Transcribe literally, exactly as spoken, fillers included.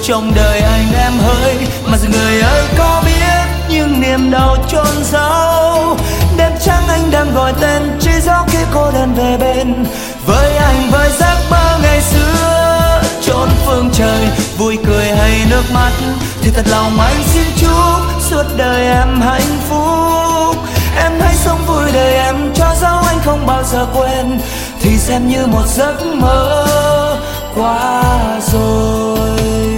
trong đời anh em hỡi, mà rồi người ơi có biết những niềm đau chôn giấu. Đêm trắng anh đang gọi tên chỉ dấu khi cô đơn về bên, với anh với giấc mơ ngày xưa chốn phương trời. Vui cười hay nước mắt thì thật lòng anh xin chúc suốt đời em hạnh phúc. Em hãy sống vui đời em cho dấu anh không bao giờ quên, thì xem như một giấc mơ qua rồi.